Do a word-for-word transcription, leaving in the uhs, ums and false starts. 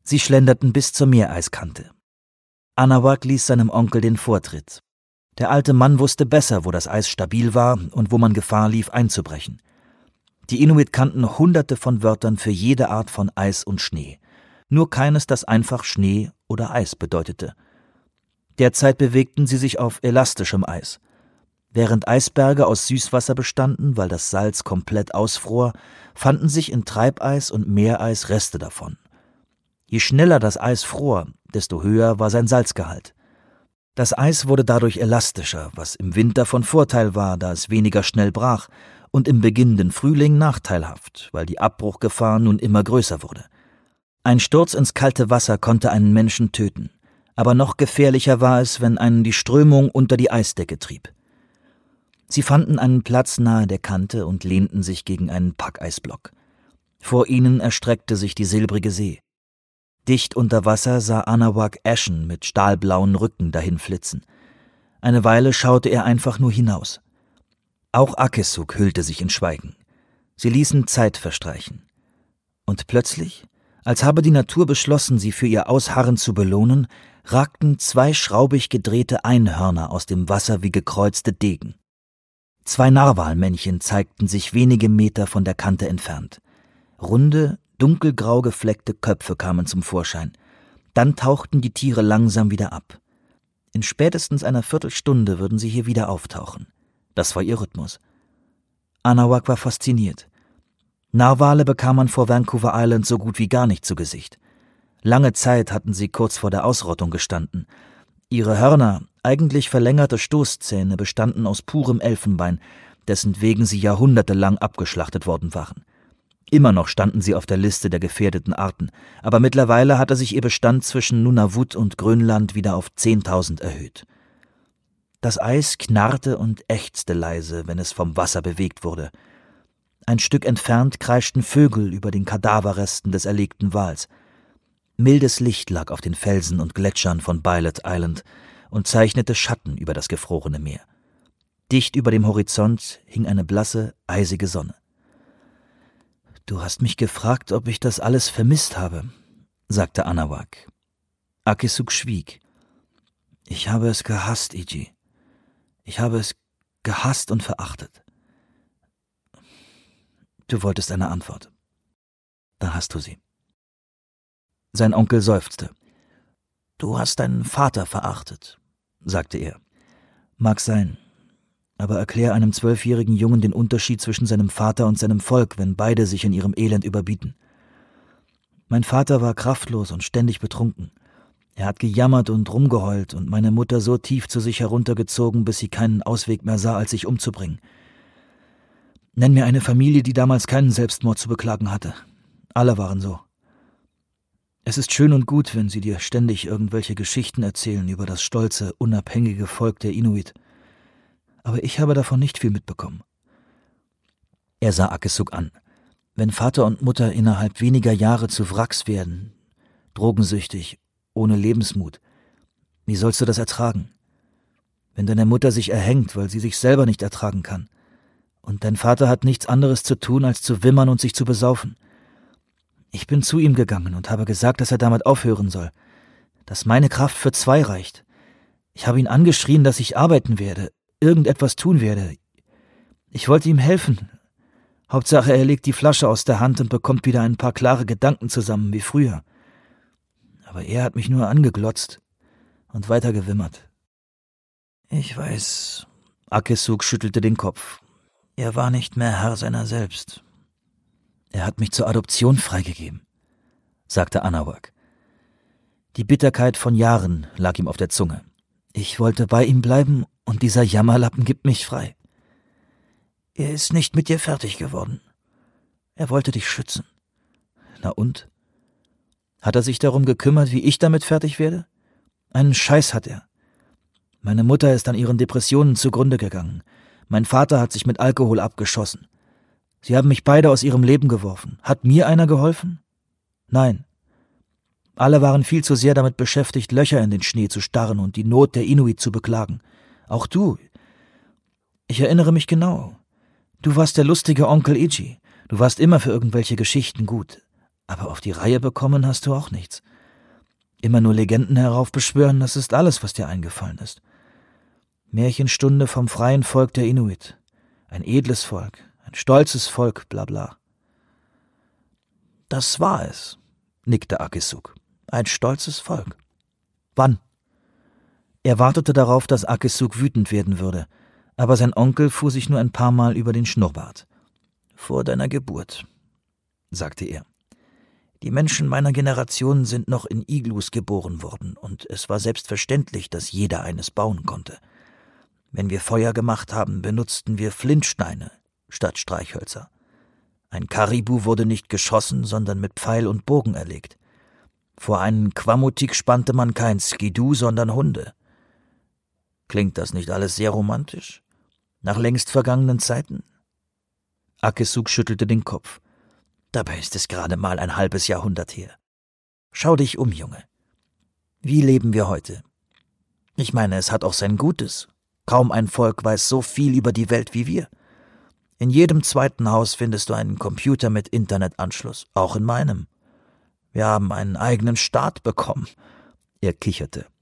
Sie schlenderten bis zur Meereiskante. Anawak ließ seinem Onkel den Vortritt. Der alte Mann wusste besser, wo das Eis stabil war und wo man Gefahr lief, einzubrechen. Die Inuit kannten hunderte von Wörtern für jede Art von Eis und Schnee. Nur keines, das einfach Schnee oder Eis bedeutete. Derzeit bewegten sie sich auf elastischem Eis. Während Eisberge aus Süßwasser bestanden, weil das Salz komplett ausfror, fanden sich in Treibeis und Meereis Reste davon. Je schneller das Eis fror, desto höher war sein Salzgehalt. Das Eis wurde dadurch elastischer, was im Winter von Vorteil war, da es weniger schnell brach, und im beginnenden Frühling nachteilhaft, weil die Abbruchgefahr nun immer größer wurde. Ein Sturz ins kalte Wasser konnte einen Menschen töten, aber noch gefährlicher war es, wenn einen die Strömung unter die Eisdecke trieb. Sie fanden einen Platz nahe der Kante und lehnten sich gegen einen Packeisblock. Vor ihnen erstreckte sich die silbrige See. Dicht unter Wasser sah Anawak Äschen mit stahlblauen Rücken dahinflitzen. Eine Weile schaute er einfach nur hinaus. Auch Akesuk hüllte sich in Schweigen. Sie ließen Zeit verstreichen. Und plötzlich, als habe die Natur beschlossen, sie für ihr Ausharren zu belohnen, ragten zwei schraubig gedrehte Einhörner aus dem Wasser wie gekreuzte Degen. Zwei Narwalmännchen zeigten sich wenige Meter von der Kante entfernt. Runde, dunkelgrau gefleckte Köpfe kamen zum Vorschein. Dann tauchten die Tiere langsam wieder ab. In spätestens einer Viertelstunde würden sie hier wieder auftauchen. Das war ihr Rhythmus. Anawak war fasziniert. Narwale bekam man vor Vancouver Island so gut wie gar nicht zu Gesicht. Lange Zeit hatten sie kurz vor der Ausrottung gestanden. Ihre Hörner, eigentlich verlängerte Stoßzähne, bestanden aus purem Elfenbein, dessen wegen sie jahrhundertelang abgeschlachtet worden waren. Immer noch standen sie auf der Liste der gefährdeten Arten, aber mittlerweile hatte sich ihr Bestand zwischen Nunavut und Grönland wieder auf zehntausend erhöht. Das Eis knarrte und ächzte leise, wenn es vom Wasser bewegt wurde. Ein Stück entfernt kreischten Vögel über den Kadaverresten des erlegten Wals. Mildes Licht lag auf den Felsen und Gletschern von Bylot Island und zeichnete Schatten über das gefrorene Meer. Dicht über dem Horizont hing eine blasse, eisige Sonne. »Du hast mich gefragt, ob ich das alles vermisst habe«, sagte Anawak. Akesuk schwieg. »Ich habe es gehasst, Iji. Ich habe es gehasst und verachtet.« »Du wolltest eine Antwort. Dann hast du sie.« Sein Onkel seufzte. »Du hast deinen Vater verachtet«, sagte er. »Mag sein. Aber erklär einem zwölfjährigen Jungen den Unterschied zwischen seinem Vater und seinem Volk, wenn beide sich in ihrem Elend überbieten. Mein Vater war kraftlos und ständig betrunken. Er hat gejammert und rumgeheult und meine Mutter so tief zu sich heruntergezogen, bis sie keinen Ausweg mehr sah, als sich umzubringen. Nenn mir eine Familie, die damals keinen Selbstmord zu beklagen hatte. Alle waren so. Es ist schön und gut, wenn sie dir ständig irgendwelche Geschichten erzählen über das stolze, unabhängige Volk der Inuit. Aber ich habe davon nicht viel mitbekommen.« Er sah Akesuk an. Wenn Vater und Mutter innerhalb weniger Jahre zu Wracks werden, drogensüchtig, ohne Lebensmut, wie sollst du das ertragen? Wenn deine Mutter sich erhängt, weil sie sich selber nicht ertragen kann, und dein Vater hat nichts anderes zu tun, als zu wimmern und sich zu besaufen. Ich bin zu ihm gegangen und habe gesagt, dass er damit aufhören soll, dass meine Kraft für zwei reicht. Ich habe ihn angeschrien, dass ich arbeiten werde, irgendetwas tun werde. Ich wollte ihm helfen. Hauptsache, er legt die Flasche aus der Hand und bekommt wieder ein paar klare Gedanken zusammen, wie früher. Aber er hat mich nur angeglotzt und weiter gewimmert. Ich weiß, Akesuk schüttelte den Kopf. Er war nicht mehr Herr seiner selbst. Er hat mich zur Adoption freigegeben, sagte Anawak. Die Bitterkeit von Jahren lag ihm auf der Zunge. Ich wollte bei ihm bleiben und dieser Jammerlappen gibt mich frei. Er ist nicht mit dir fertig geworden. Er wollte dich schützen. Na und? Hat er sich darum gekümmert, wie ich damit fertig werde? Einen Scheiß hat er. Meine Mutter ist an ihren Depressionen zugrunde gegangen. Mein Vater hat sich mit Alkohol abgeschossen. Sie haben mich beide aus ihrem Leben geworfen. Hat mir einer geholfen? Nein. Alle waren viel zu sehr damit beschäftigt, Löcher in den Schnee zu starren und die Not der Inuit zu beklagen. Auch du. Ich erinnere mich genau. Du warst der lustige Onkel Iji. Du warst immer für irgendwelche Geschichten gut. Aber auf die Reihe bekommen hast du auch nichts. Immer nur Legenden heraufbeschwören, das ist alles, was dir eingefallen ist. Märchenstunde vom freien Volk der Inuit. Ein edles Volk, ein stolzes Volk, bla bla. Das war es, nickte Akisuk. Ein stolzes Volk. Wann? Er wartete darauf, dass Akisuk wütend werden würde, aber sein Onkel fuhr sich nur ein paar Mal über den Schnurrbart. Vor deiner Geburt, sagte er. Die Menschen meiner Generation sind noch in Iglus geboren worden, und es war selbstverständlich, dass jeder eines bauen konnte. Wenn wir Feuer gemacht haben, benutzten wir Flintsteine statt Streichhölzer. Ein Karibu wurde nicht geschossen, sondern mit Pfeil und Bogen erlegt. Vor einen Kwamutik spannte man kein Skidoo, sondern Hunde. Klingt das nicht alles sehr romantisch? Nach längst vergangenen Zeiten? Akisuk schüttelte den Kopf. Dabei ist es gerade mal ein halbes Jahrhundert her. Schau dich um, Junge. Wie leben wir heute? Ich meine, es hat auch sein Gutes. Kaum ein Volk weiß so viel über die Welt wie wir. In jedem zweiten Haus findest du einen Computer mit Internetanschluss, auch in meinem. Wir haben einen eigenen Staat bekommen. Er kicherte.